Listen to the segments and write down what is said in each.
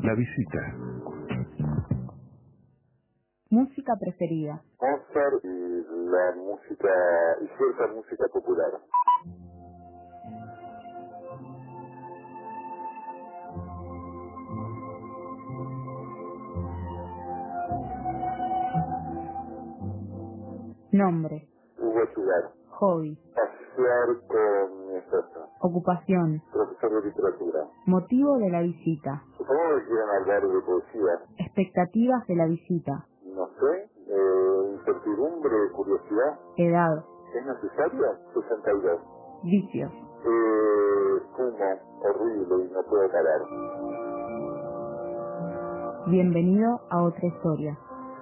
La visita. Música preferida. Mozart y la música, y cierta música popular. Nombre. Hugo Sugar. Hobby. Pasear con mi esposa. Ocupación. Profesor de literatura. Motivo de la visita. Supongo que quieren hablar de poesía. Expectativas de la visita. No sé, incertidumbre, curiosidad. Edad. ¿Es necesario? 62. Vicios. Fumo, horrible y no puedo parar. Bienvenido a otra historia.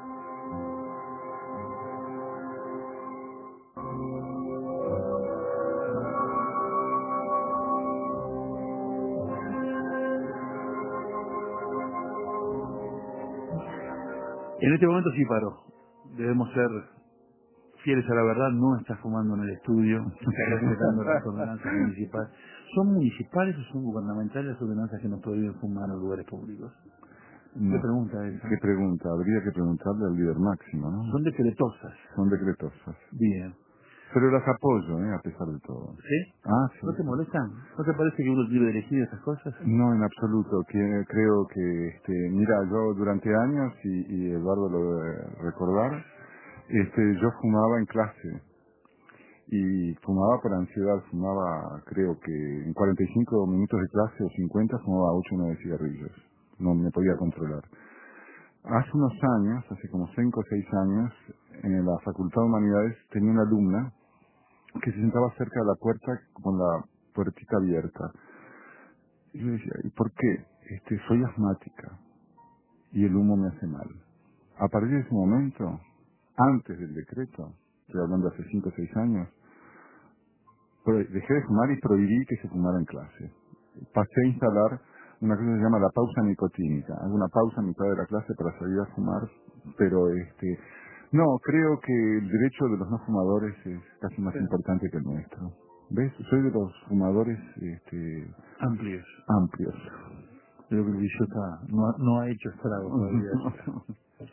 En este momento sí paró. Debemos ser fieles a la verdad. No está fumando en el estudio. Está respetando las ordenanzas municipales. ¿Son municipales o son gubernamentales las ordenanzas que nos prohíben fumar en los lugares públicos? No. ¿Qué pregunta es? ¿Qué pregunta? Habría que preguntarle al líder máximo, ¿no? Son decretosas. Son decretosas. Bien. Pero las apoyo, a pesar de todo. ¿Sí? Ah, sí. ¿No te molestan? ¿No te parece que uno es libre de elegir esas cosas? No, en absoluto. Creo que, mira, yo durante años, y Eduardo lo debe recordar, yo fumaba en clase. Y fumaba por ansiedad, fumaba, creo que en 45 minutos de clase o 50, fumaba 8 o 9 cigarrillos. No me podía controlar. Hace unos años, hace como 5 o 6 años, en la Facultad de Humanidades tenía una alumna que se sentaba cerca de la puerta con la puertita abierta. Y yo decía, ¿y por qué? Soy asmática y el humo me hace mal. A partir de ese momento, antes del decreto, estoy hablando de hace 5 o 6 años, dejé de fumar y prohibí que se fumara en clase. Pasé a instalar una cosa que se llama la pausa nicotínica. Hago una pausa a mitad de la clase para salir a fumar, pero no, creo que el derecho de los no fumadores es casi más importante que el nuestro. ¿Ves? Soy de los fumadores Amplios. amplios. Creo que el vicio no ha hecho estragos todavía.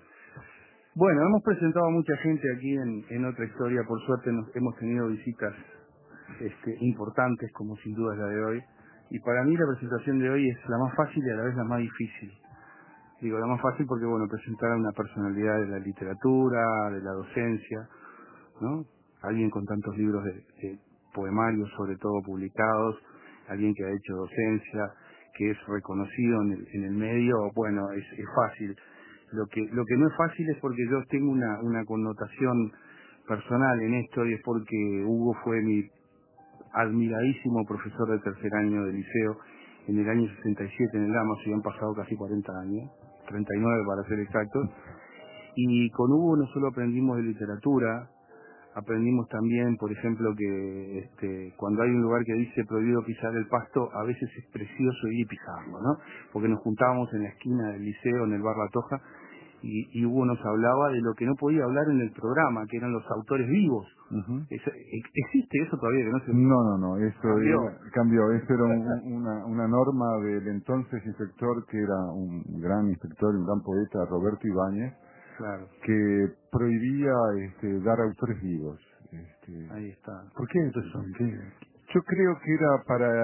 Bueno, hemos presentado a mucha gente aquí en otra historia. Por suerte hemos tenido visitas importantes, como sin duda es la de hoy. Y para mí la presentación de hoy es la más fácil y a la vez la más difícil. Digo, la más fácil porque, bueno, presentar a una personalidad de la literatura, de la docencia, ¿no? Alguien con tantos libros de poemarios, sobre todo publicados, alguien que ha hecho docencia, que es reconocido en el medio, bueno, es fácil. Lo que no es fácil es porque yo tengo una connotación personal en esto, y es porque Hugo fue mi admiradísimo profesor de tercer año de liceo en el año 67 en el Lama. Se han pasado casi 40 años, 39 para ser exactos, y con Hugo no solo aprendimos de literatura, aprendimos también, por ejemplo, que cuando hay un lugar que dice prohibido pisar el pasto, a veces es precioso ir y pisarlo, ¿no? Porque nos juntábamos en la esquina del liceo, en el Bar La Toja, y Hugo nos hablaba de lo que no podía hablar en el programa, que eran los autores vivos. Uh-huh. ¿Existe eso todavía? Que no se... No, eso cambió. Eso era una norma del entonces inspector, que era un gran inspector, un gran poeta, Roberto Ibáñez, claro, que prohibía dar autores vivos. Ahí está. ¿Por qué entonces? Yo creo que era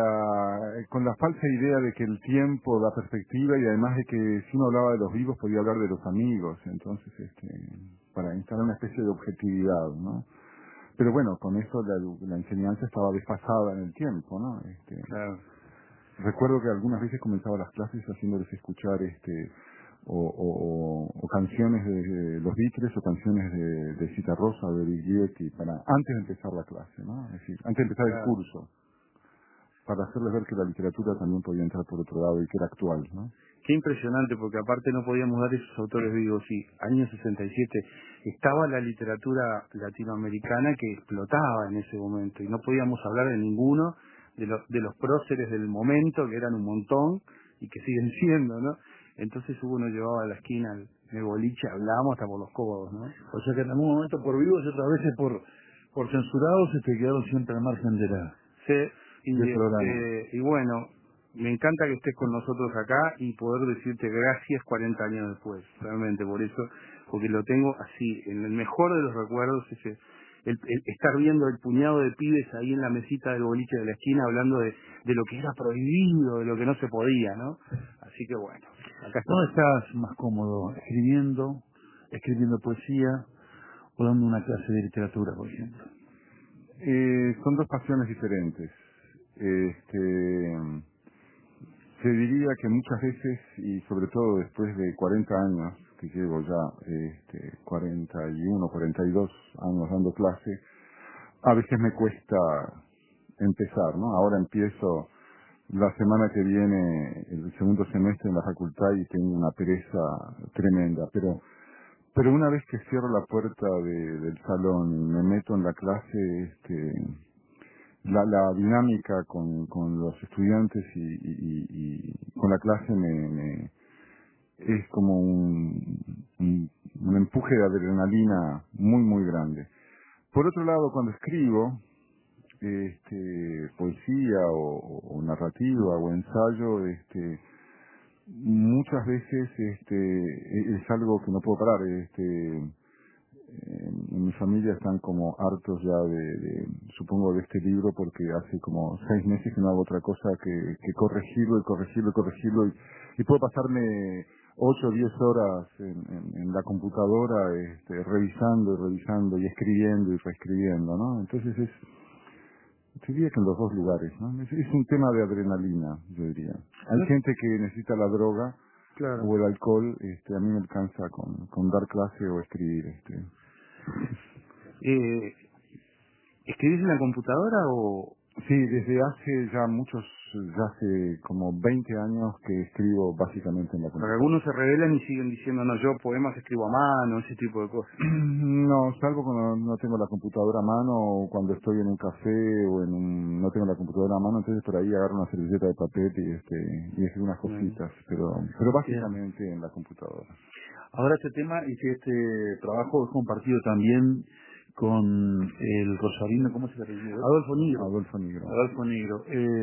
con la falsa idea de que el tiempo da perspectiva, y además de que si uno hablaba de los vivos podía hablar de los amigos, entonces para instalar una especie de objetividad, ¿no? Pero bueno, con eso la enseñanza estaba desfasada en el tiempo, ¿no? Claro. Recuerdo que algunas veces comenzaba las clases haciéndoles escuchar o canciones de los Beatles, o canciones de Citarrosa, de Bill Gietti, antes de empezar la clase, ¿no? Es decir, antes de empezar el curso, para hacerles ver que la literatura también podía entrar por otro lado y que era actual, ¿no? Qué impresionante, porque aparte no podíamos dar esos autores vivos. Y año 67 estaba la literatura latinoamericana que explotaba en ese momento, y no podíamos hablar de ninguno de los próceres del momento, que eran un montón y que siguen siendo, ¿no? Entonces Hugo nos llevaba a la esquina de boliche, hablábamos hasta por los codos, ¿no? O sea que en algún momento por vivos y otras veces por censurados quedaron siempre al margen de Sí, del programa. Y bueno, me encanta que estés con nosotros acá y poder decirte gracias 40 años después, realmente por eso, porque lo tengo así, en el mejor de los recuerdos, el estar viendo el puñado de pibes ahí en la mesita del boliche de la esquina hablando de lo que era prohibido, de lo que no se podía, ¿no? Así que bueno, acá está. ¿Dónde estás más cómodo? ¿Escribiendo poesía o dando una clase de literatura, por ejemplo? Son dos pasiones diferentes. Se diría que muchas veces, y sobre todo después de 40 años, que llevo ya 41, 42 años dando clase, a veces me cuesta empezar, ¿no? Ahora empiezo la semana que viene el segundo semestre en la facultad y tengo una pereza tremenda, pero una vez que cierro la puerta del salón y me meto en la clase, la dinámica con los estudiantes y con la clase es como un empuje de adrenalina muy muy grande. Por otro lado, cuando escribo poesía o narrativa o ensayo, muchas veces es algo que no puedo parar. En mi familia están como hartos ya supongo, de este libro, porque hace como 6 meses que no hago otra cosa que corregirlo y puedo pasarme 8 o 10 horas en la computadora revisando y escribiendo y reescribiendo, ¿no? Entonces diría que en los dos lugares, ¿no? Es un tema de adrenalina, yo diría. Hay gente que necesita la droga, claro, o el alcohol. A mí me alcanza con dar clase o escribir. ¿Escribís en la computadora o...? Sí, desde hace hace como 20 años que escribo básicamente en la computadora. Porque algunos se rebelan y siguen diciendo, no, yo poemas escribo a mano, ese tipo de cosas. No, salvo cuando no tengo la computadora a mano, o cuando estoy en un café o no tengo la computadora a mano, entonces por ahí agarro una servilleta de papel y escribo unas cositas, pero básicamente en la computadora. Ahora este tema y que este trabajo es compartido también con el rosarino, ¿cómo se le apellida? Adolfo Negro.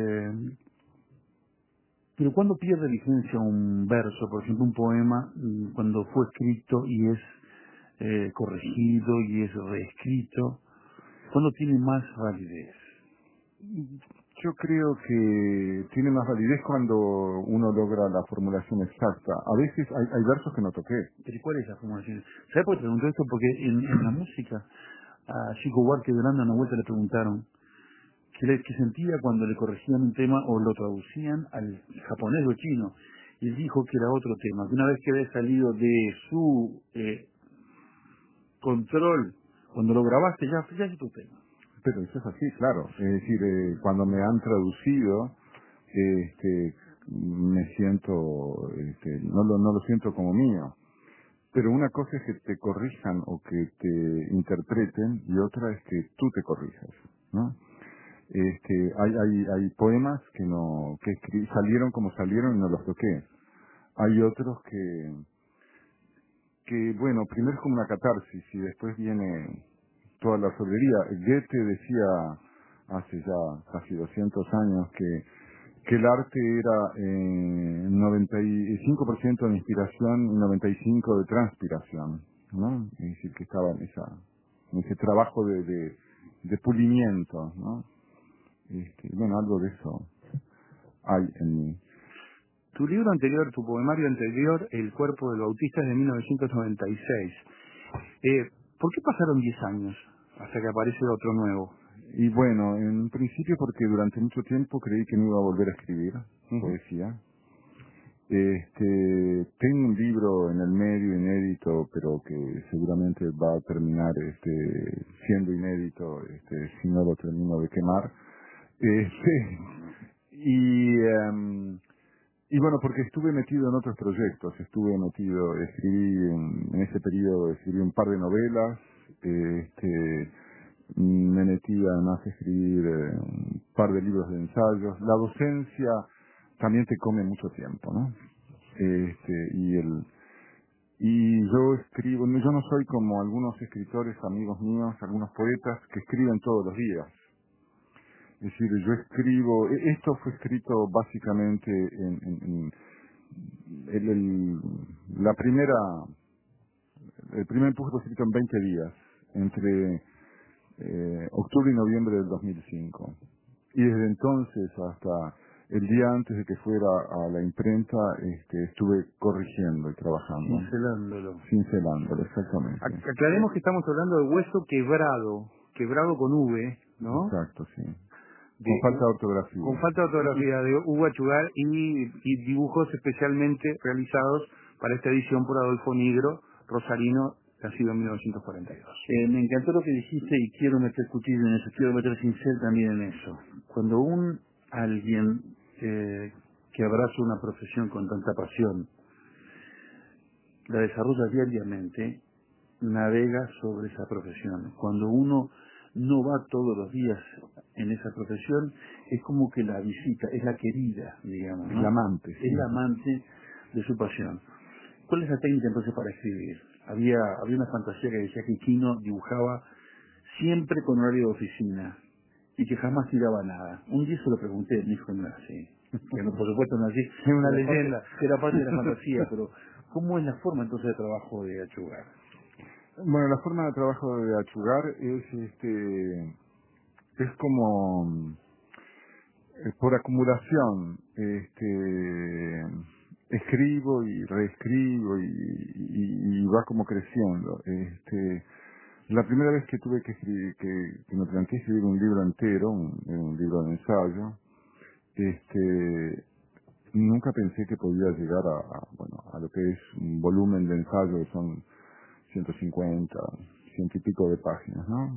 Pero ¿cuándo pierde vigencia un verso, por ejemplo un poema, cuando fue escrito y es corregido y es reescrito? ¿Cuándo tiene más validez? Yo creo que tiene más validez cuando uno logra la formulación exacta. A veces hay versos que no toqué. ¿Pero cuál es la formulación? ¿Sabes por qué te pregunto esto? Porque en la música, a Chico Buarque de Holanda una vuelta le preguntaron qué sentía cuando le corregían un tema o lo traducían al japonés o chino. Y él dijo que era otro tema, que una vez que había salido de su control, cuando lo grabaste ya es tu tema. Pero eso es así, claro. Es decir, cuando me han traducido, me siento, no lo siento como mío. Pero una cosa es que te corrijan o que te interpreten, y otra es que tú te corrijas, ¿no? Hay poemas que salieron como salieron y no los toqué. Hay otros que bueno, primero es como una catarsis y después viene toda la orfebrería. Goethe decía hace ya casi 200 años que el arte era 95% de inspiración y 95% de transpiración, ¿no? Es decir, que estaba en ese trabajo de pulimiento, ¿no? Bueno, algo de eso hay en mí. Tu libro anterior, tu poemario anterior, El cuerpo del bautista, es de 1996. ¿Por qué pasaron 10 años hasta que aparece otro nuevo? Y bueno, en principio porque durante mucho tiempo creí que no iba a volver a escribir poesía. Tengo un libro en el medio inédito, pero que seguramente va a terminar siendo inédito si no lo termino de quemar. Y bueno, porque estuve metido en otros proyectos, escribí en ese periodo, escribí un par de novelas, me metí además a escribir un par de libros de ensayos. La docencia también te come mucho tiempo, ¿no? Y yo escribo, yo no soy como algunos escritores, amigos míos, algunos poetas que escriben todos los días. Es decir, yo escribo, esto fue escrito básicamente la primera, el primer empuje fue escrito en 20 días, entre octubre y noviembre del 2005. Y desde entonces hasta el día antes de que fuera a la imprenta, estuve corrigiendo y trabajando. Cincelándolo, exactamente. Aclaremos que estamos hablando de hueso quebrado con V, ¿no? Exacto, sí. Con falta de ortografía. Con falta de ortografía de Hugo Achugar y dibujos especialmente realizados para esta edición por Adolfo Nigro, rosarino, nacido en 1942. Me encantó lo que dijiste y quiero meter cuchillo en eso, quiero meter cincel también en eso. Cuando alguien que abraza una profesión con tanta pasión, la desarrolla diariamente, navega sobre esa profesión. Cuando uno no va todos los días en esa profesión, es como que la visita, es la querida, digamos, ¿no? Es la amante. Sí. Es la amante de su pasión. ¿Cuál es la técnica entonces para escribir? Había una fantasía que decía que Quino dibujaba siempre con horario de oficina y que jamás tiraba nada. Un día se lo pregunté, me dijo, no es así. Que no, por supuesto no es así. Es una leyenda. Era parte de la fantasía, pero ¿cómo es la forma entonces de trabajo de Achugar? Bueno, la forma de trabajo de Achugar es como por acumulación. Escribo y reescribo y va como creciendo. La primera vez que tuve que escribir, que me planteé escribir un libro entero, un libro de ensayo, nunca pensé que podía llegar a lo que es un volumen de ensayo que son 150, 100 y pico de páginas, ¿no?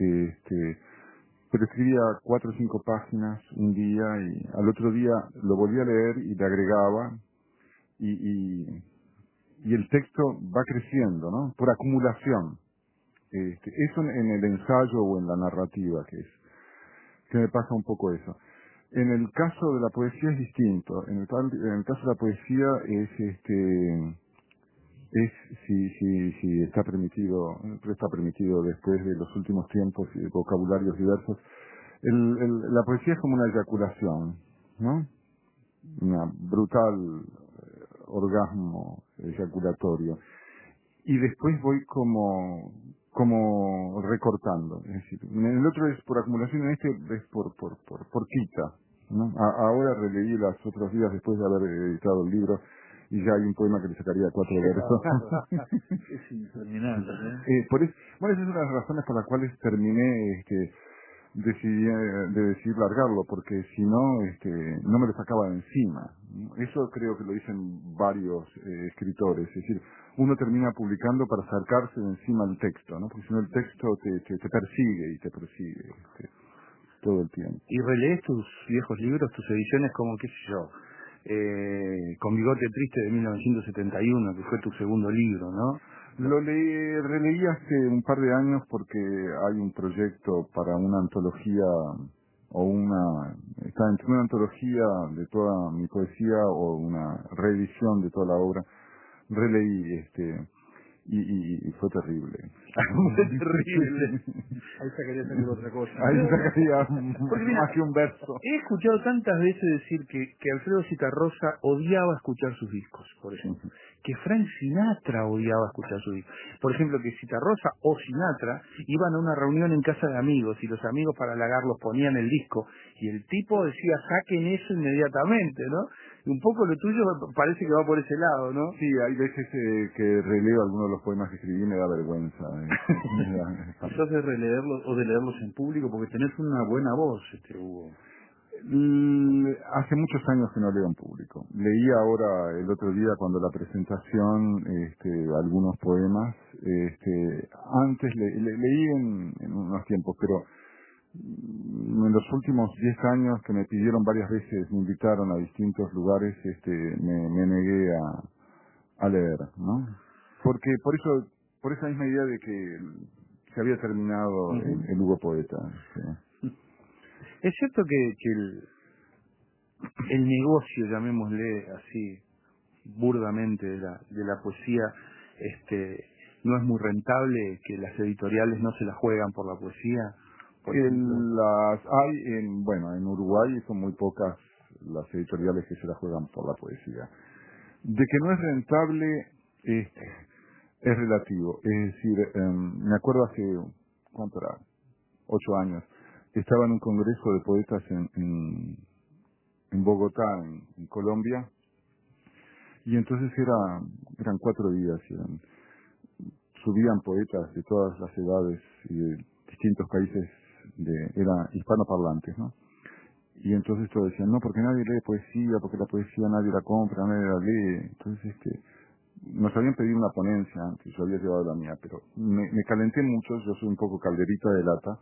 Pero escribía 4 o 5 páginas un día y al otro día lo volví a leer y le agregaba y el texto va creciendo, ¿no? Por acumulación. Eso en el ensayo o en la narrativa que me pasa un poco eso. En el caso de la poesía es distinto. En el caso de la poesía es si está permitido, pero está permitido después de los últimos tiempos y de vocabularios diversos. La poesía es como una eyaculación, ¿no? Una brutal orgasmo eyaculatorio. Y después voy como recortando. Es decir, en el otro es por acumulación, en este es por quita, ¿no? Ahora releí los otros días después de haber editado el libro y ya hay un poema que le sacaría 4 versos. Es interminable, Bueno, esa es una de las razones por las cuales terminé decidí largarlo, porque si no, no me lo sacaba de encima. Eso creo que lo dicen varios escritores, es decir, uno termina publicando para sacarse de encima el texto, ¿no? Porque si no el texto te persigue y te persigue todo el tiempo. ¿Y relees tus viejos libros, tus ediciones como, qué sé yo, Con bigote triste de 1971, que fue tu segundo libro, ¿no? Lo releí hace un par de años porque hay un proyecto para una antología está entre una antología de toda mi poesía o una reedición de toda la obra. Releí y fue terrible. Fue terrible. Ahí sacaría seguro otra cosa. Ahí sacaría más que un verso. He escuchado tantas veces decir que Alfredo Zitarrosa odiaba escuchar sus discos, por ejemplo. Que Frank Sinatra odiaba escuchar sus discos. Por ejemplo, que Zitarrosa o Sinatra iban a una reunión en casa de amigos y los amigos para halagarlos ponían el disco y el tipo decía, saquen eso inmediatamente, ¿no? Y un poco lo tuyo parece que va por ese lado, ¿no? Sí, hay veces que releo algunos de los poemas que escribí y me da vergüenza. ¿Sos de releerlos o de leerlos en público? Porque tenés una buena voz, Hugo. Hace muchos años que no leo en público. Leí ahora el otro día cuando la presentación algunos poemas. Antes leí en unos tiempos, pero en los últimos 10 años que me pidieron varias veces, me invitaron a distintos lugares, me negué a leer, ¿no? Porque por esa misma idea de que se había terminado el Hugo Poeta. ¿Sí? Es cierto que el negocio, llamémosle así, burdamente, de la poesía, no es muy rentable, que las editoriales no se la juegan por la poesía, por ejemplo? Las hay en Uruguay son muy pocas las editoriales que se la juegan por la poesía. De que no es rentable es relativo. Es decir, me acuerdo hace, ¿cuánto era? 8 años. Estaba en un congreso de poetas en Bogotá, en Colombia, y entonces eran 4 días, subían poetas de todas las edades y de distintos países, eran hispanoparlantes, ¿no? Y entonces todos decían, no, porque nadie lee poesía, porque la poesía nadie la compra, nadie la lee. Entonces, nos habían pedido una ponencia antes, yo había llevado la mía, pero me calenté mucho, yo soy un poco calderita de lata,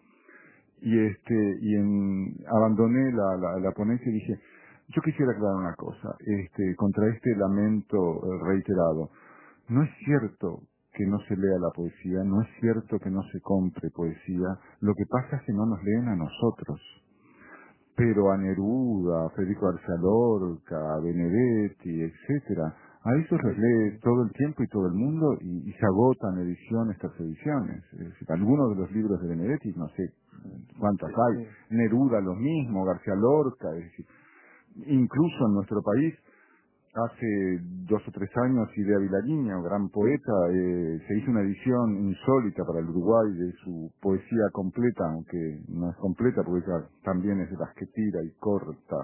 abandoné la ponencia y dije, yo quisiera aclarar una cosa, contra este lamento reiterado. No es cierto que no se lea la poesía, no es cierto que no se compre poesía, lo que pasa es que no nos leen a nosotros. Pero a Neruda, a Federico García Lorca, a Benedetti, etcétera, a esos los lee todo el tiempo y todo el mundo y se agotan ediciones tras ediciones. Es decir, algunos de los libros de Benedetti, no sé cuántas hay, Neruda lo mismo, García Lorca, es decir, incluso en nuestro país, hace 2 o 3 años, Idea Vilariño, gran poeta, se hizo una edición insólita para el Uruguay de su poesía completa, aunque no es completa porque ella también es de las que tira y corta,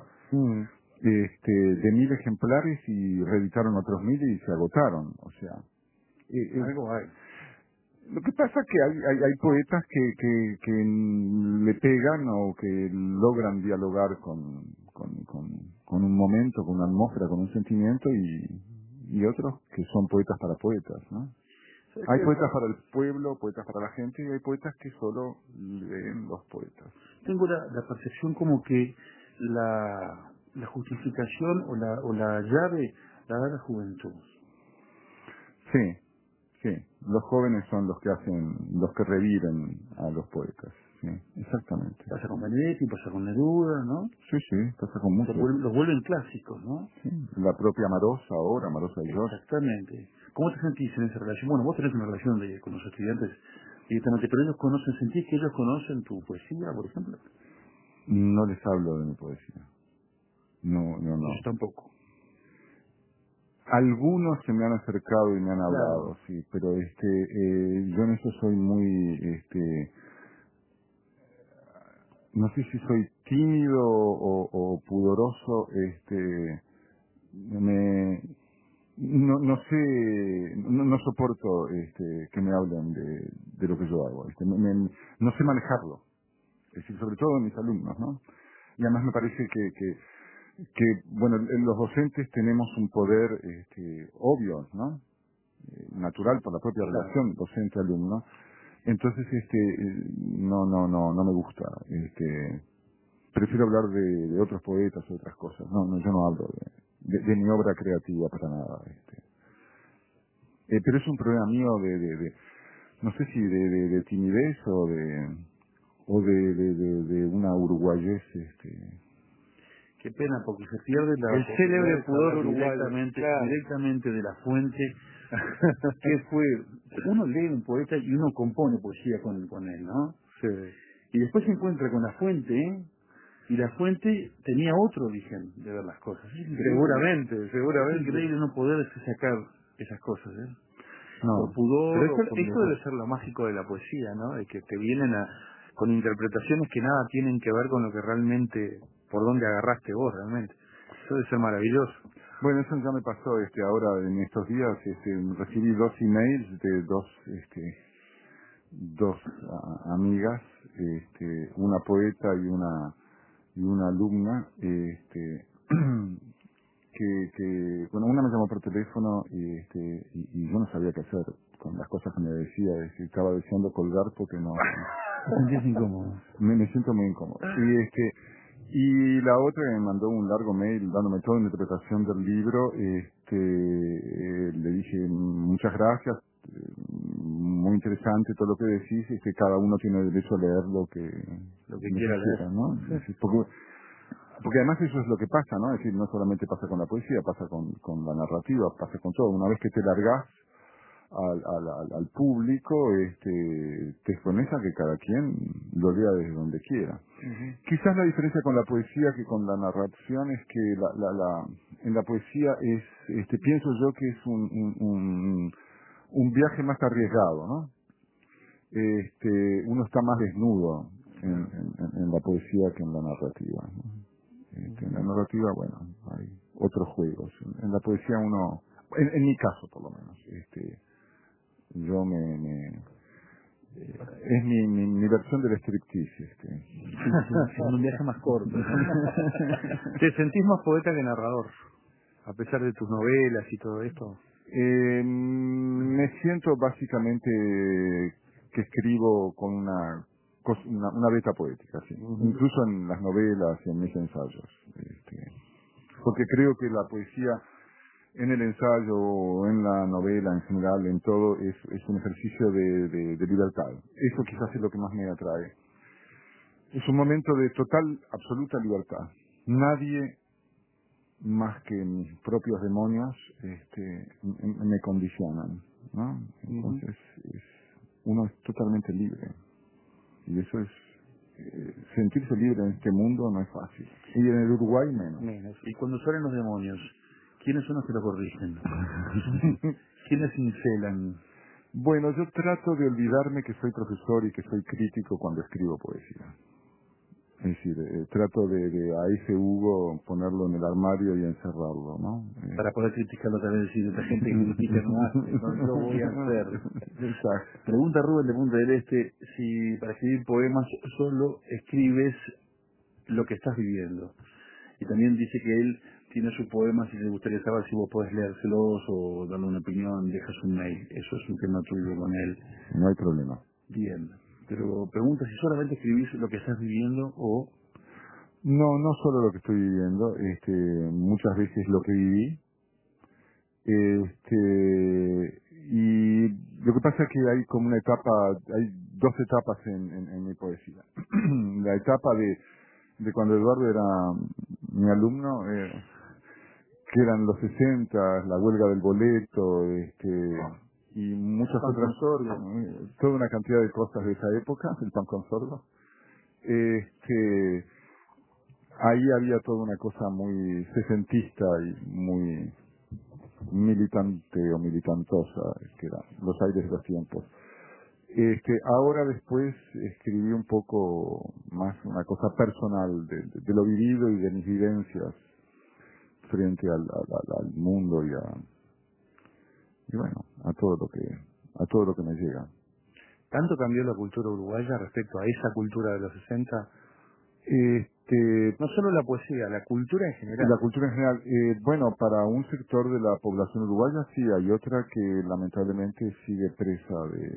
de 1000 ejemplares y reeditaron otros 1000 y se agotaron, o sea. Algo hay. Lo que pasa es que hay poetas que le pegan o que logran dialogar con un momento, con una atmósfera, con un sentimiento y otros que son poetas para poetas, ¿no? Hay poetas para el pueblo, poetas para la gente y hay poetas que solo leen los poetas. Tengo la percepción como que la justificación o la llave la da la juventud. Sí. Sí, los jóvenes son los que reviven a los poetas, sí, exactamente. Pasa con Benedetti, pasa con Neruda, ¿no? Sí, pasa con muchos. Los vuelven clásicos, ¿no? Sí, la propia Marosa ahora, Marosa y Jorge. Exactamente. ¿Cómo te sentís en esa relación? Bueno, vos tenés una relación con los estudiantes directamente, pero ellos ¿sentís que ellos conocen tu poesía, por ejemplo? No les hablo de mi poesía. No. Yo tampoco. Algunos se me han acercado y me han hablado, sí, pero yo en eso soy muy, no sé si soy tímido o pudoroso, no sé, no soporto que me hablen de lo que yo hago, no sé manejarlo, es decir, sobre todo en mis alumnos, ¿no? Y además me parece que bueno, los docentes tenemos un poder obvio, ¿no? Natural por la propia relación docente-alumno. Entonces, no me gusta. Prefiero hablar de otros poetas o otras cosas. No, yo no hablo de mi obra creativa para nada. Pero es un problema mío no sé si de timidez o de una uruguayez, Qué pena, porque se pierde el célebre pudor uruguayo. Directamente de la fuente. ¿Qué fue? Uno lee un poeta y uno compone poesía con él, ¿no? Sí. Y después se encuentra con la fuente, y la fuente tenía otro origen de ver las cosas. Seguramente. Es increíble no poder sacar esas cosas, ¿eh? No. Por pudor. Pero eso debe ser lo mágico de la poesía, ¿no? De que te vienen con interpretaciones que nada tienen que ver con lo que realmente, por donde agarraste vos realmente. Eso debe ser maravilloso. Bueno, eso ya me pasó ahora en estos días, recibí 2 emails de dos amigas, una poeta y una alumna, bueno, una me llamó por teléfono y yo no sabía qué hacer con las cosas que me decía, estaba deseando colgar porque no. ¿Te sentís incómodo? Me siento muy incómodo. Y la otra me mandó un largo mail dándome toda una interpretación del libro. Le dije muchas gracias, muy interesante todo lo que decís, cada uno tiene derecho a leer lo que quiera leer, ¿no? Sí. Porque además eso es lo que pasa, ¿no? Es decir, no solamente pasa con la poesía, pasa con la narrativa, pasa con todo. Una vez que te largás al público, te expones a que cada quien lo lea desde donde quiera. Quizás la diferencia con la poesía que con la narración es que en la poesía pienso yo que es un viaje más arriesgado, ¿no? Uno está más desnudo en la poesía que en la narrativa, ¿no? En la narrativa, bueno, hay otros juegos. En la poesía uno, en mi caso por lo menos, yo es mi versión del striptease. Es un viaje más corto. ¿Te sentís más poeta que narrador? A pesar de tus novelas y todo esto. Me siento básicamente que escribo con una beta poética, sí. Incluso en las novelas y en mis ensayos. Porque creo que la poesía en el ensayo o en la novela en general, en todo, es un ejercicio de libertad. Eso quizás es lo que más me atrae. Es un momento de total, absoluta libertad. Nadie más que mis propios demonios me condicionan, ¿no? Entonces uno es totalmente libre. Y eso es, sentirse libre en este mundo no es fácil. Y en el Uruguay menos. Y cuando salen los demonios, ¿quiénes son los que lo corrigen? ¿Quiénes cincelan? Bueno, yo trato de olvidarme que soy profesor y que soy crítico cuando escribo poesía. Es decir, trato de a ese Hugo ponerlo en el armario y encerrarlo, ¿no? Para poder criticarlo también, decir, esta gente que critica no hace, no lo voy a hacer. Exacto. Pregunta Rubén de Punta del Este, si para escribir poemas solo escribes lo que estás viviendo. Y también dice que él tiene sus poemas y le gustaría saber si vos podés leérselos o darle una opinión, dejas un mail. Eso es un tema tuyo con él. No hay problema. Bien. Pero pregunta si solamente escribís lo que estás viviendo o... No solo lo que estoy viviendo, muchas veces lo que viví. Y lo que pasa es que hay como una etapa, hay dos etapas en mi poesía. La etapa de cuando Eduardo era mi alumno, que eran los 60, la huelga del boleto, y muchas otras, toda una cantidad de cosas de esa época, el pan con sordo. Ahí había toda una cosa muy sesentista y muy militante o militantosa, que eran los aires de los tiempos. Ahora después escribí un poco más una cosa personal de lo vivido y de mis vivencias frente al mundo y bueno, a todo lo que me llega. ¿Tanto cambió la cultura uruguaya respecto a esa cultura de los 60? No solo la poesía, la cultura en general. La cultura en general, bueno, para un sector de la población uruguaya sí, hay otra que lamentablemente sigue presa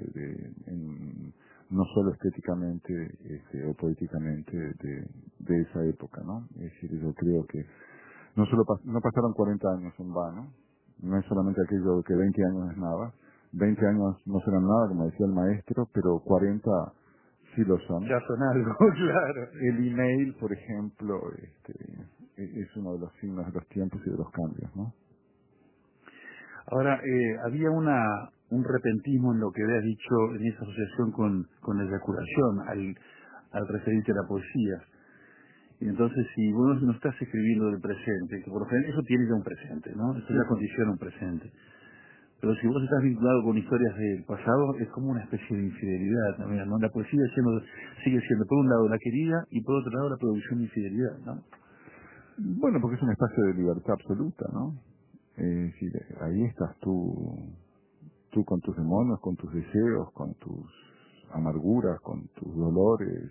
no solo estéticamente o políticamente de esa época, ¿no? Es decir, yo creo que no pasaron 40 años en vano, no es solamente aquello que 20 años es nada, 20 años no serán nada, como decía el maestro, pero 40 sí lo son. Ya son algo, claro. El email, por ejemplo, es uno de los signos de los tiempos y de los cambios, ¿no? Ahora, había un repentismo en lo que habías dicho en esa asociación con la eyaculación al referirte a la poesía. Y entonces, si vos no estás escribiendo del presente, que por lo general eso tiene ya un presente, ¿no? Eso ya condiciona un presente. Pero si vos estás vinculado con historias del pasado, es como una especie de infidelidad también, ¿no? La poesía sigue siendo, por un lado, la querida y por otro lado, la producción de infidelidad, ¿no? Bueno, porque es un espacio de libertad absoluta, ¿no? Es decir, ahí estás tú con tus demonios, con tus deseos, con tus amarguras, con tus dolores,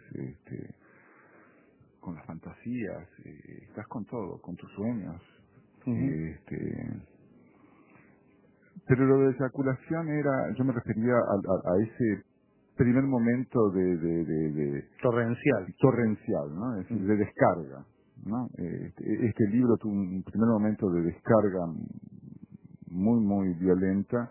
con las fantasías, estás con todo, con tus sueños. Pero lo de eyaculación yo me refería a ese primer momento de torrencial, ¿no? Es decir, de descarga, ¿no? Este libro tuvo un primer momento de descarga muy, muy violenta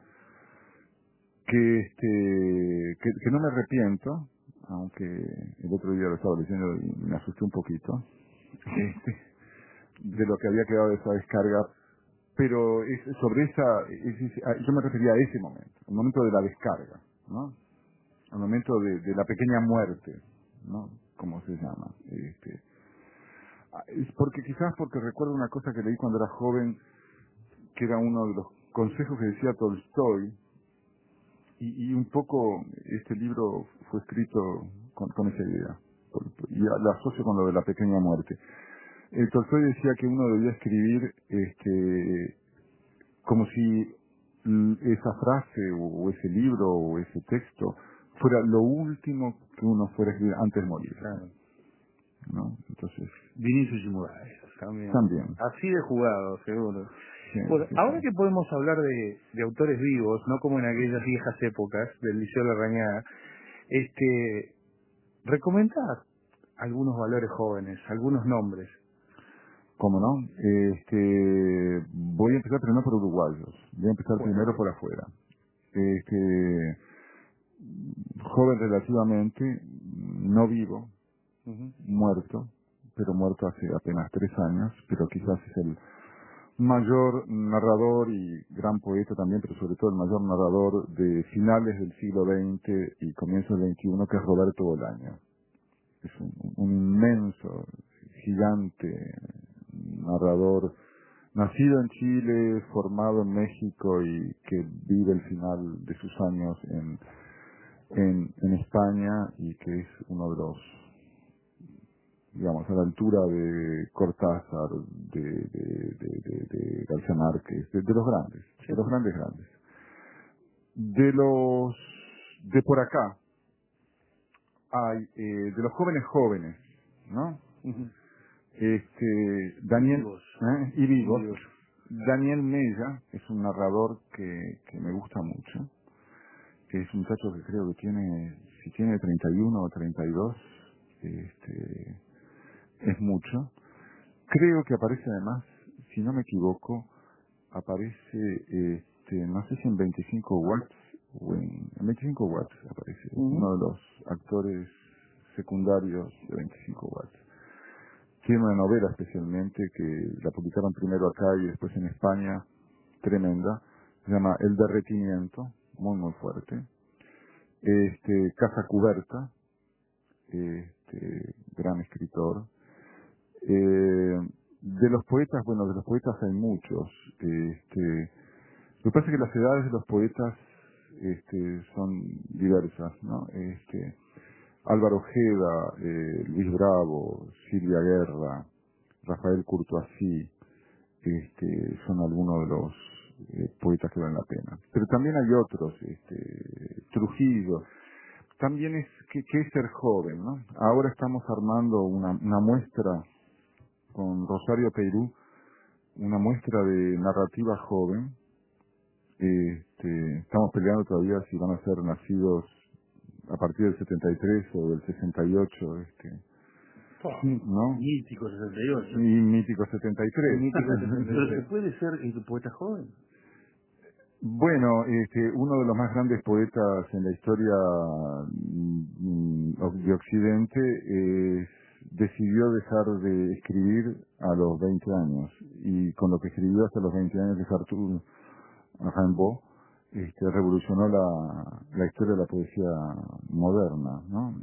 que no me arrepiento, aunque el otro día lo estaba leyendo y me asusté un poquito, de lo que había quedado de esa descarga pero sobre yo me refería a ese momento, el momento de la descarga, ¿no? El momento de la pequeña muerte, ¿no? Como se llama. Es porque recuerdo una cosa que leí cuando era joven, que era uno de los consejos que decía Tolstoy, y un poco este libro fue escrito con esa idea, y la asocio con lo de la pequeña muerte. Tolstoy decía que uno debía escribir como si esa frase o ese libro o ese texto fuera lo último que uno fuera a escribir antes de morir. Claro. ¿No? Entonces, Vinicius y Moraes también. así de jugado, seguro. Sí, Bueno, sí, ahora sí. que podemos hablar de autores vivos, no como en aquellas viejas épocas del Liceo Larrañaga, recomendá algunos valores jóvenes, algunos nombres. ¿Cómo no? Voy a empezar primero por uruguayos. Voy a empezar primero por afuera. Joven relativamente, no vivo, muerto, pero muerto hace apenas 3 años, pero quizás es el mayor narrador y gran poeta también, pero sobre todo el mayor narrador de finales del siglo XX y comienzos del XXI, que es Roberto Bolaño. Es un inmenso, gigante narrador, nacido en Chile, formado en México y que vive el final de sus años en España, y que es uno de los, digamos, a la altura de Cortázar, de García Márquez, de los grandes, de los grandes. De por acá hay, de los jóvenes, ¿no? Daniel, y vivos. Daniel Mella es un narrador que me gusta mucho, que es un muchacho que creo que si tiene 31 o 32, es mucho. Creo que aparece además, si no me equivoco, aparece, no sé si en 25 watts, o en 25 watts aparece, uno de los actores secundarios de 25 watts. Tiene una novela especialmente que la publicaron primero acá y después en España, tremenda, se llama El Derretimiento, muy muy fuerte. Casa Cubierta, gran escritor. De los poetas hay muchos. Lo que pasa es que las edades de los poetas son diversas, ¿no? Álvaro Ojeda, Luis Bravo, Silvia Guerra, Rafael Courtoisí, son algunos de los poetas que valen la pena. Pero también hay otros, Trujillo. También ¿qué es ser joven, ¿no? Ahora estamos armando una muestra con Rosario Peirú, una muestra de narrativa joven. Estamos peleando todavía si van a ser nacidos a partir del 73 o del 68, ¿no? Mítico 68. Y mítico 73. Pero ¿se puede ser poeta joven? Bueno, uno de los más grandes poetas en la historia de Occidente decidió dejar de escribir a los 20 años, y con lo que escribió hasta los 20 años de Arthur Rimbaud, revolucionó la historia de la poesía moderna, ¿no?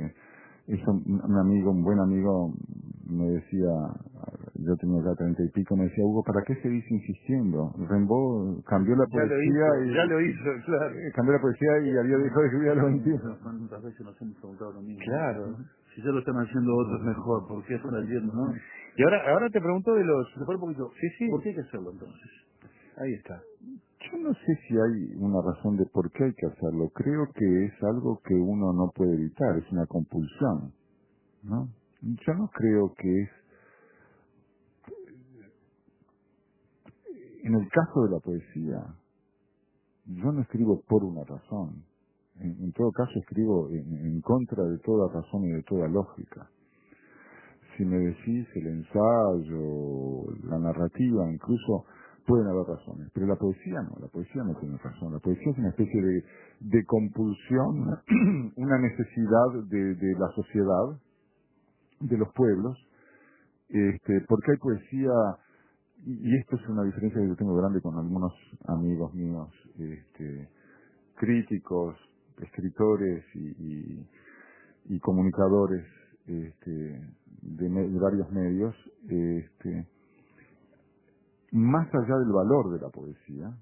Un buen amigo me decía, yo tenía ya 30 y pico, me decía, Hugo, ¿para qué seguís insistiendo? Rimbaud cambió la poesía ya lo hizo, claro. Cambió la poesía y había dejado de escribir a los 21. ¿Cuántas veces nos hemos preguntado lo mismo? Claro. Si ya lo están haciendo otros mejor, ¿por qué están haciendo, no? Y ahora te pregunto de los... Un poquito. Sí. ¿Por qué hay que hacerlo entonces? Ahí está. Yo no sé si hay una razón de por qué hay que hacerlo. Creo que es algo que uno no puede evitar, es una compulsión, ¿no? Yo no creo que es... En el caso de la poesía, yo no escribo por una razón. En todo caso escribo en contra de toda razón y de toda lógica. Si me decís el ensayo, la narrativa, incluso pueden haber razones, pero la poesía no tiene razón. La poesía es una especie de compulsión, una necesidad de la sociedad, de los pueblos, porque hay poesía y esto es una diferencia que yo tengo grande con algunos amigos míos, críticos, escritores y comunicadores de varios medios, más allá del valor de la poesía,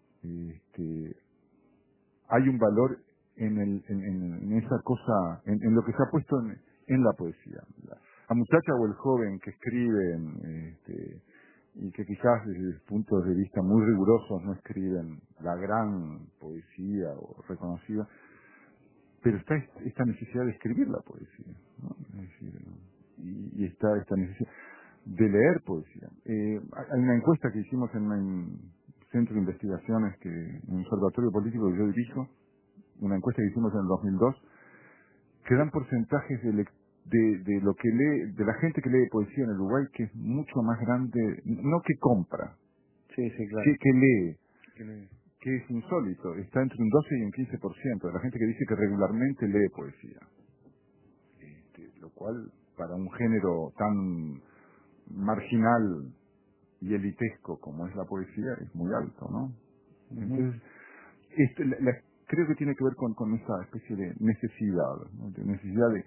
hay un valor en esa cosa, en lo que se ha puesto en la poesía. La muchacha o el joven que escriben, y que quizás desde puntos de vista muy rigurosos no escriben la gran poesía o reconocida, pero está esta necesidad de escribir la poesía, ¿no? Es decir, y está esta necesidad de leer poesía. Hay una encuesta que hicimos en un centro de investigaciones, en un observatorio político que yo dirijo, una encuesta que hicimos en el 2002, que dan porcentajes de lo que lee, de la gente que lee poesía en el Uruguay, que es mucho más grande, no que compra, Sí, claro. que lee, que es insólito, está entre un 12 y un 15% de la gente que dice que regularmente lee poesía. Lo cual, para un género tan marginal y elitesco como es la poesía, es muy alto, ¿no? Entonces, creo que tiene que ver con esa especie de necesidad, ¿no? De necesidad de...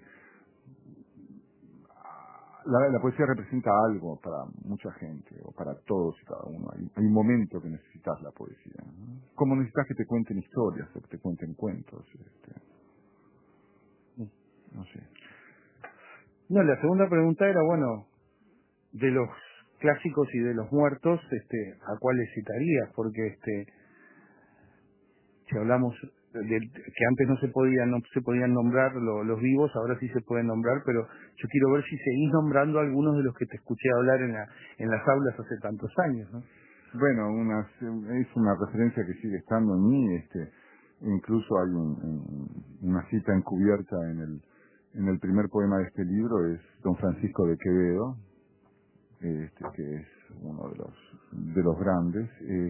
La poesía representa algo para mucha gente, o para todos y cada uno. Hay un momento que necesitas la poesía, ¿no? Como necesitas que te cuenten historias, o que te cuenten cuentos. No sé. No, la segunda pregunta era, bueno, de los clásicos y de los muertos, ¿a cuáles citarías? Porque si hablamos que antes no se podían nombrar los vivos, ahora sí se pueden nombrar, pero yo quiero ver si seguís nombrando algunos de los que te escuché hablar en las aulas hace tantos años, ¿no? Bueno, es una referencia que sigue estando en mí. Incluso hay una cita encubierta en el primer poema de este libro, es Don Francisco de Quevedo, que es uno de los grandes.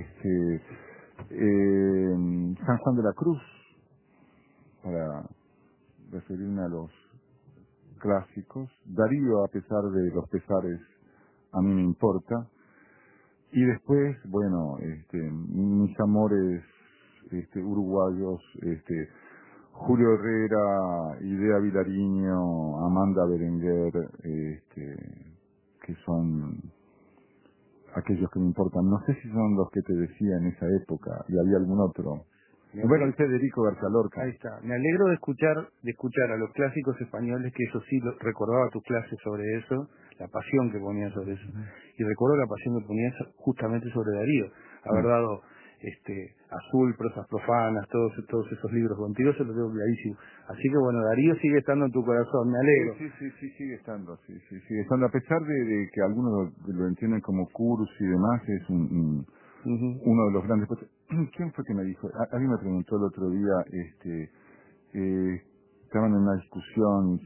San Juan de la Cruz, para referirme a los clásicos. Darío, a pesar de los pesares, a mí me importa. Y después, bueno, mis amores uruguayos, Julio Herrera, Idea Vilariño, Amanda Berenguer, que son aquellos que me importan. No sé si son los que te decía en esa época, y había algún otro. Bueno, el Federico García Lorca. Ahí está. Me alegro de escuchar a los clásicos españoles, que eso sí, recordaba tus clases sobre eso, la pasión que ponías sobre eso. Y recuerdo la pasión que ponías justamente sobre Darío. Haber dado Azul, Prosas Profanas, todos esos libros contigo, eso lo tengo clarísimo. Así que bueno, Darío sigue estando en tu corazón, me alegro. Sí, sigue estando, sigue estando. A pesar de que algunos lo entienden como curso y demás, es uno de los grandes. ¿Quién fue que me dijo? Alguien me preguntó el otro día, estaban en una discusión,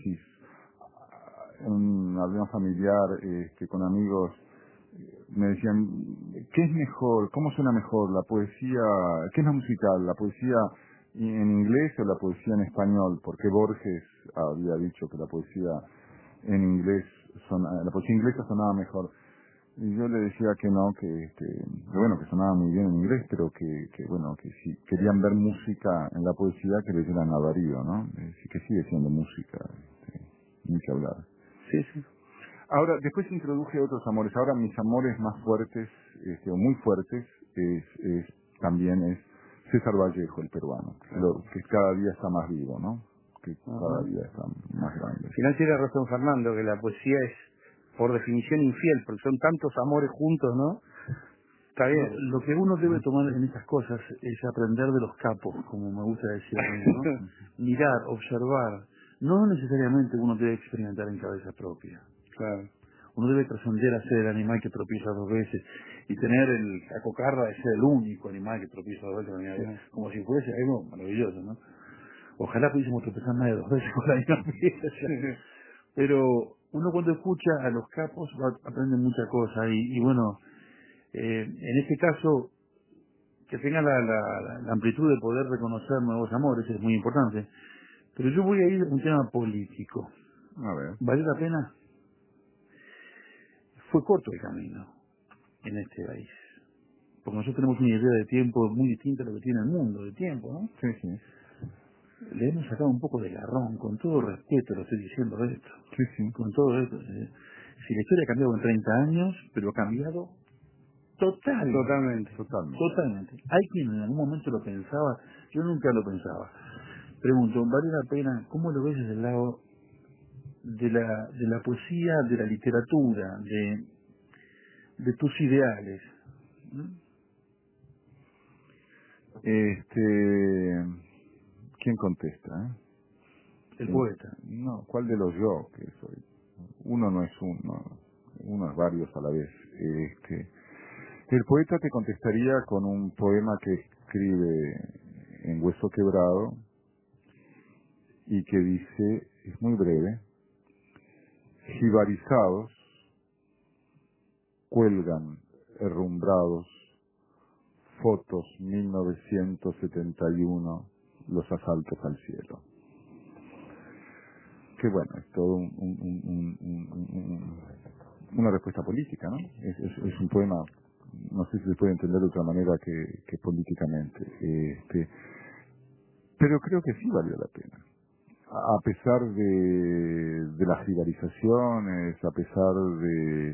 en una reunión familiar, con amigos, me decían, ¿qué es mejor? ¿Cómo suena mejor? ¿La poesía? ¿Qué es más musical? ¿La poesía en inglés o la poesía en español? Porque Borges había dicho que la poesía en inglés, la poesía inglesa sonaba mejor. Y yo le decía que no, que sonaba muy bien en inglés, pero que si querían ver música en la poesía, que leyeran a Darío, ¿no? Que sigue siendo música, ni que hablar. Sí. Ahora, después introduje otros amores. Ahora mis amores más fuertes, o muy fuertes, también es César Vallejo, el peruano, que cada día está más vivo, ¿no? Que cada día está más grande. Al final tiene razón Fernando, que la poesía es, por definición, infiel, porque son tantos amores juntos, ¿no? Está bien. Lo que uno debe tomar en estas cosas es aprender de los capos, como me gusta decir a mí, ¿no? Mirar, observar. No necesariamente uno debe experimentar en cabeza propia. Claro. Uno debe trascender a ser el animal que tropieza dos veces y tener la cocarda de ser el único animal que tropieza dos veces, sí, como si fuese algo maravilloso, ¿no? Ojalá pudiésemos tropezar más de dos veces con la misma pieza. Pero uno cuando escucha a los capos aprende muchas cosas y bueno, en este caso, que tenga la amplitud de poder reconocer nuevos amores es muy importante. Pero yo voy a ir a un tema político. A ver. ¿Vale la pena? Fue corto el camino. en este país. Porque nosotros tenemos una idea de tiempo muy distinta a lo que tiene el mundo de tiempo, ¿no? Sí, sí. Le hemos sacado un poco de garrón, con todo respeto lo estoy diciendo de esto. Sí, sí. Con todo esto. Si la historia ha cambiado en 30 años, pero ha cambiado Totalmente. Totalmente. Hay quien en algún momento lo pensaba, yo nunca lo pensaba. Pregunto, ¿vale la pena? ¿Cómo lo ves desde el lado de la poesía, de la literatura, de tus ideales? ¿Quién contesta? El poeta. No, ¿cuál de los yo que soy? Uno no es uno es varios a la vez. El poeta te contestaría con un poema que escribe en Hueso Quebrado y que dice, es muy breve: jibarizados cuelgan herrumbrados fotos 1971, los asaltos al cielo. Que bueno, es todo una respuesta política, ¿no? Es un poema, no sé si se puede entender de otra manera que políticamente. Pero creo que sí valió la pena. A pesar de las jibarizaciones, a pesar de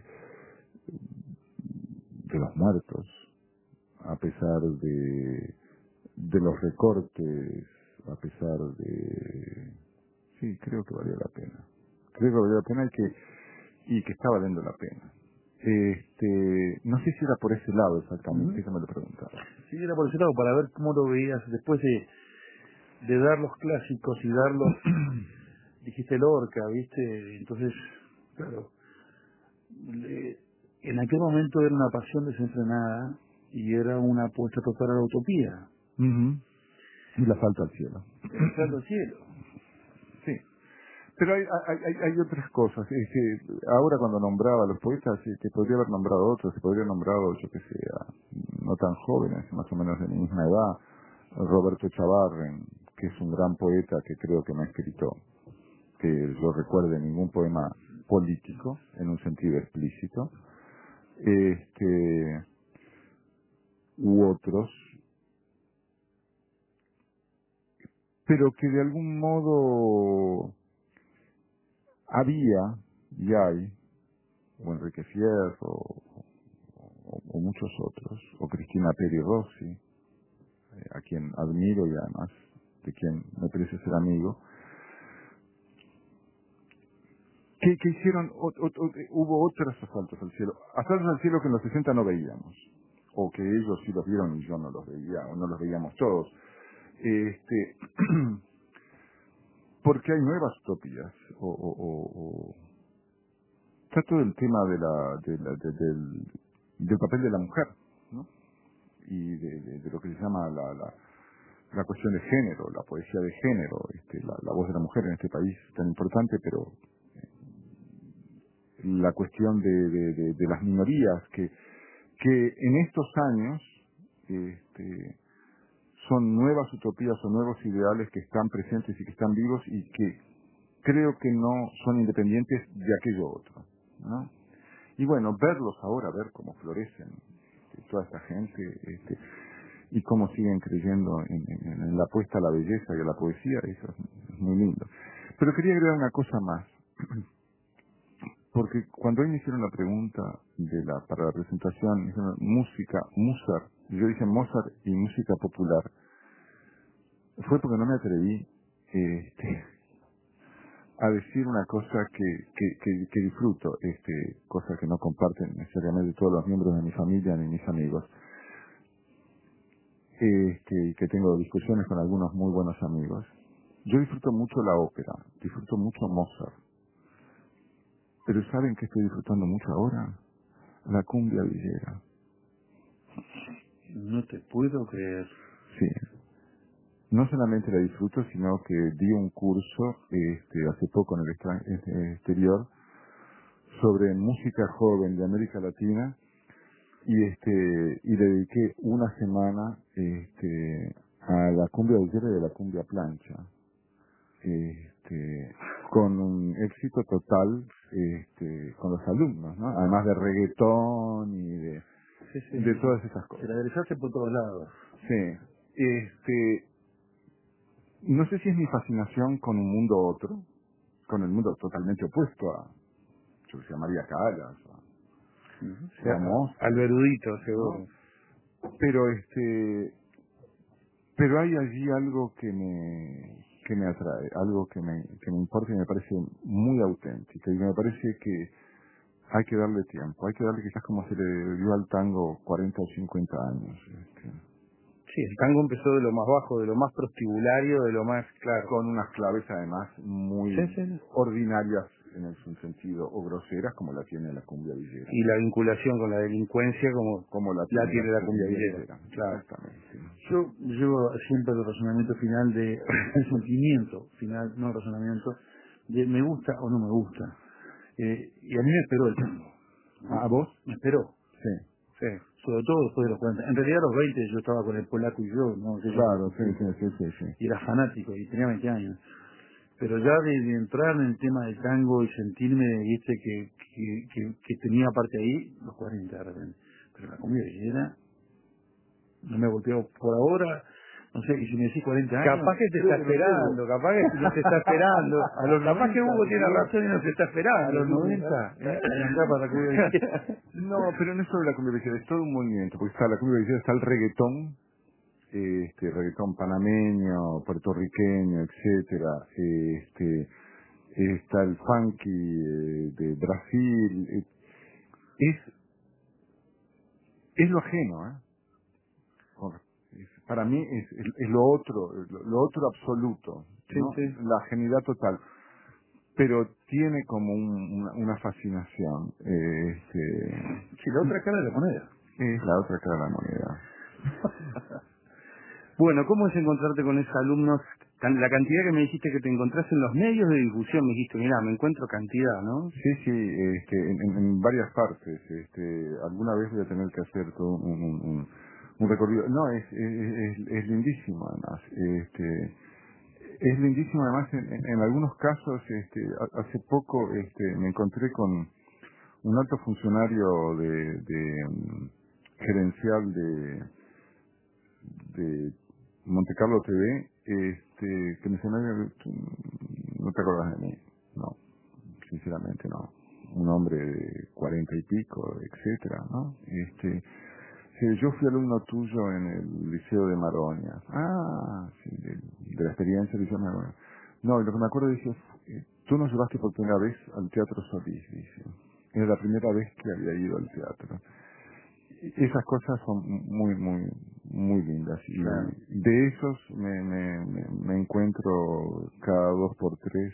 los muertos, a pesar de los recortes, a pesar de... Sí, creo que valió la pena. Creo que valió la pena y que está valiendo la pena. No sé si era por ese lado exactamente, que me lo preguntaba. Sí, era por ese lado, para ver cómo lo veías después de dar los clásicos y darlos, dijiste Lorca, ¿viste? Entonces, claro, en aquel momento era una pasión desenfrenada y era una apuesta total a la utopía. Y la falta al cielo. El salto al cielo. Sí. Pero hay otras cosas. Ahora cuando nombraba a los poetas, que podría haber nombrado otros, se podría haber nombrado, yo que sé, no tan jóvenes, más o menos de mi misma edad, Roberto Chavarren, que es un gran poeta que creo que no ha escrito, que yo recuerde, ningún poema político, en un sentido explícito, u otros, pero que de algún modo había y hay, o Enrique Fier, o muchos otros, o Cristina Peri Rossi, a quien admiro y además de quien me parece ser amigo, que hicieron, hubo otros asaltos al cielo que en los 60 no veíamos, o que ellos sí los vieron y yo no los veía, o no los veíamos todos. Porque hay nuevas utopías, está todo el tema del papel de la mujer, ¿no? Y de lo que se llama la cuestión de género, la poesía de género, la voz de la mujer en este país tan importante, pero la cuestión de las minorías que en estos años son nuevas utopías o nuevos ideales que están presentes y que están vivos y que creo que no son independientes de aquello otro, ¿no? Y bueno, verlos ahora, ver cómo florecen toda esta gente y cómo siguen creyendo en la apuesta a la belleza y a la poesía, eso es muy lindo. Pero quería agregar una cosa más, porque cuando hoy me hicieron la pregunta para la presentación, me dijeron música, Mozart, y yo dije Mozart y música popular, fue porque no me atreví a decir una cosa que disfruto, cosa que no comparten necesariamente todos los miembros de mi familia ni mis amigos, que tengo discusiones con algunos muy buenos amigos. Yo disfruto mucho la ópera, disfruto mucho Mozart, pero ¿saben qué estoy disfrutando mucho ahora? La cumbia villera. No te puedo creer. Sí. No solamente la disfruto, sino que di un curso hace poco en el exterior sobre música joven de América Latina y le dediqué una semana a la cumbia villera y a la cumbia plancha, con un éxito total con los alumnos, ¿no? Además de reggaetón y de de todas esas cosas. Se la aderezaste por todos lados. Sí. No sé si es mi fascinación con un mundo otro, con el mundo totalmente opuesto a, yo que sé, a María Callas, al Verdudito, seguro. ¿no? Pero hay allí algo que me atrae, algo que me importa y me parece muy auténtico, y me parece que hay que darle tiempo, hay que darle quizás como se le dio al tango 40 o 50 años. Sí, el tango empezó de lo más bajo, de lo más prostibulario, de lo más claro. Con unas claves además muy ordinarias en un sentido, o groseras como la tiene la cumbia villera. Y la vinculación con la delincuencia como la tiene la cumbia villera. Claro. Exactamente. Yo llevo siempre el razonamiento final el sentimiento final, no razonamiento, de me gusta o no me gusta. Y a mí me esperó el tango. ¿A vos? Me esperó. Sí. Sí, sobre todo después de los 40. En realidad a los 20 yo estaba con el polaco y yo, ¿no? Claro, sí. Y era fanático y tenía 20 años. Pero ya de entrar en el tema del tango y sentirme, viste, que tenía parte ahí, los 40 de repente. Pero la cumbia villera no me ha golpeado por ahora. No sé, y si me decís 40 años... Capaz que te está esperando, capaz que no te está esperando. A los capaz 90, que Hugo tiene razón y no se está esperando. A los 90, arrancá para la cumbia villera. No, pero no es solo la cumbia villera, es todo un movimiento, porque está la cumbia villera, está el reggaetón, reggaetón panameño, puertorriqueño, etcétera, está el funky de Brasil, es lo ajeno, para mí es lo otro absoluto, ¿no? La ajenidad total, pero tiene como una fascinación. Sí, la otra cara de la moneda. Es la otra cara de la moneda. Bueno, ¿cómo es encontrarte con esos alumnos? La cantidad que me dijiste que te encontraste en los medios de difusión, me dijiste, mirá, me encuentro cantidad, ¿no? Sí, en varias partes. Alguna vez voy a tener que hacer todo un recorrido. No, es lindísimo además. Es lindísimo además en algunos casos. Hace poco me encontré con un alto funcionario gerencial de Monte Carlo TV, que me dice, no te acuerdas de mí. No, sinceramente no. Un hombre de 40 y pico, etcétera, ¿no? Sí, yo fui alumno tuyo en el Liceo de Maroña. Ah, sí, de la experiencia del Liceo de Maroña. No, lo que me acuerdo dice, tú nos llevaste por primera vez al Teatro Solís, dice. Era la primera vez que había ido al teatro. Esas cosas son muy lindas. Y claro, de esos me encuentro cada 2 por 3.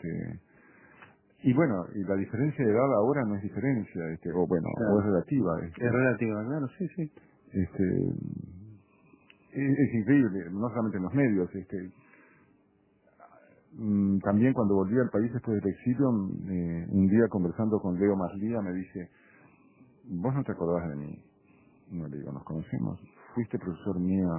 Y bueno, y la diferencia de edad ahora no es diferencia, o bueno, claro, o es relativa. Es relativa, claro, sí. Es increíble, no solamente en los medios. También cuando volví al país después del exilio, un día conversando con Leo Maslía me dice, vos no te acordás de mí. No le digo, nos conocemos. Fuiste profesor mío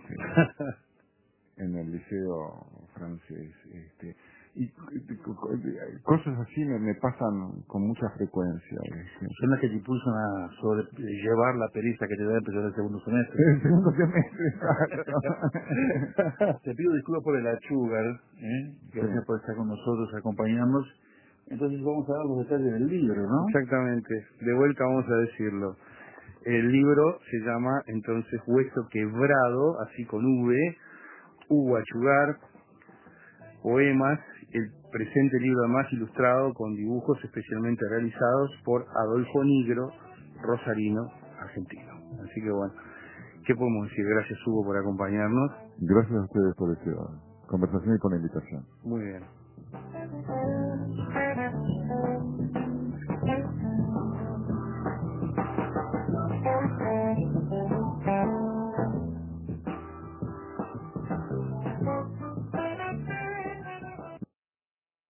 en el liceo francés. Y cosas así me pasan con mucha frecuencia. Son las que te impulsan a llevar la pereza que te da empezar el segundo semestre. El segundo semestre, exacto. Te pido disculpas por el achugar, gracias por estar con nosotros, acompañarnos. Entonces vamos a dar los detalles del libro, ¿no? Exactamente, de vuelta vamos a decirlo. El libro se llama entonces Hueso Quebrado, así con V, Hugo Achugar, poemas, el presente libro además ilustrado con dibujos especialmente realizados por Adolfo Nigro, rosarino, argentino. Así que bueno, ¿qué podemos decir? Gracias Hugo por acompañarnos. Gracias a ustedes por esta conversación y por la invitación. Muy bien.